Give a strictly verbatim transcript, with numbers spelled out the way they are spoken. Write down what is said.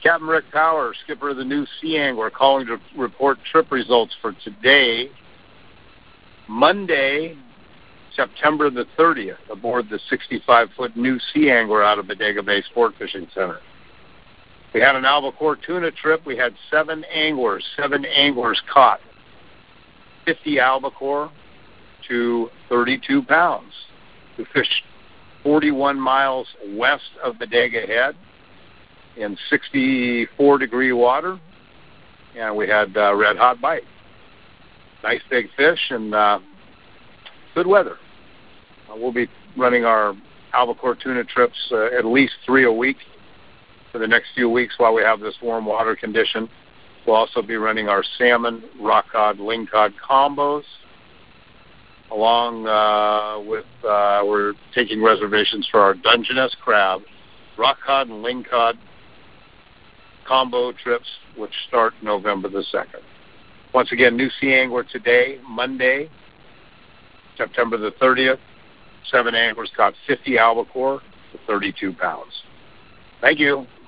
Captain Rick Power, skipper of the New Sea Angler, calling to report trip results for today, Monday, September the thirtieth, aboard the sixty-five foot New Sea Angler out of Bodega Bay Sport Fishing Center. We had an albacore tuna trip. We had seven anglers. Seven anglers caught fifty albacore to thirty-two pounds. We fished forty-one miles west of Bodega Head in sixty-four degree water, and we had uh, red hot bite. Nice big fish and uh, good weather. Uh, we'll be running our albacore tuna trips uh, at least three a week for the next few weeks while we have this warm water condition. We'll also be running our salmon, rock cod, ling cod combos, along uh, with, uh, we're taking reservations for our Dungeness crab, rock cod and ling cod combo trips, which start November the second. Once again, New Sea Angler today, Monday, September the thirtieth. Seven anglers caught fifty albacore to thirty-two pounds. Thank you.